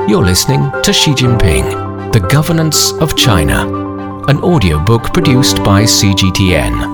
You're listening to Xi Jinping, The Governance of China, an audiobook produced by CGTN.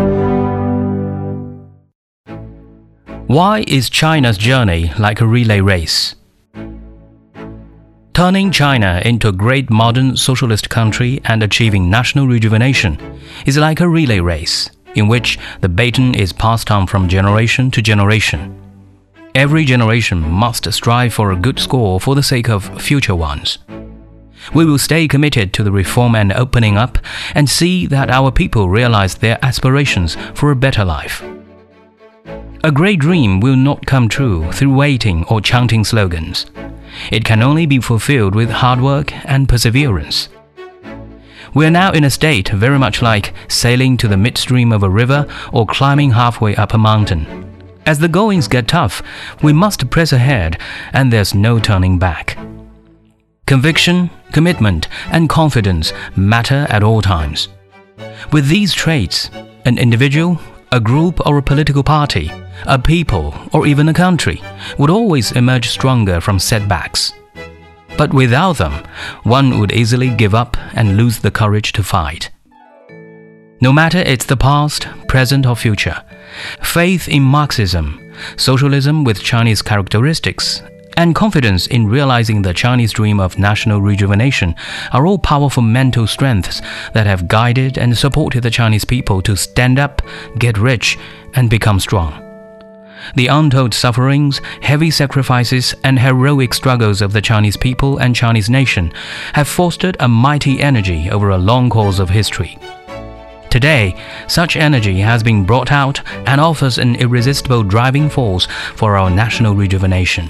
Why is China's journey like a relay race? Turning China into a great modern socialist country and achieving national rejuvenation is like a relay race in which the baton is passed on from generation to generation. Every generation must strive for a good score for the sake of future ones. We will stay committed to the reform and opening up and see that our people realize their aspirations for a better life. A great dream will not come true through waiting or chanting slogans. It can only be fulfilled with hard work and perseverance. We are now in a state very much like sailing to the midstream of a river or climbing halfway up a mountain. As the goings get tough, we must press ahead, and there's no turning back. Conviction, commitment, and confidence matter at all times. With these traits, an individual, a group or a political party, a people or even a country would always emerge stronger from setbacks. But without them, one would easily give up and lose the courage to fight. No matter it's the past, present or future, faith in Marxism, socialism with Chinese characteristics, and confidence in realizing the Chinese dream of national rejuvenation are all powerful mental strengths that have guided and supported the Chinese people to stand up, get rich, and become strong. The untold sufferings, heavy sacrifices, and heroic struggles of the Chinese people and Chinese nation have fostered a mighty energy over a long course of history. Today, such energy has been brought out and offers an irresistible driving force for our national rejuvenation.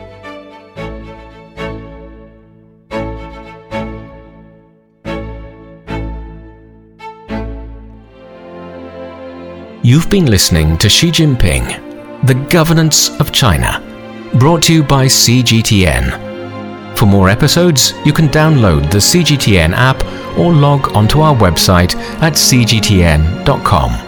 You've been listening to Xi Jinping, The Governance of China, brought to you by CGTN. For more episodes, you can download the CGTN app or log onto our website at cgtn.com.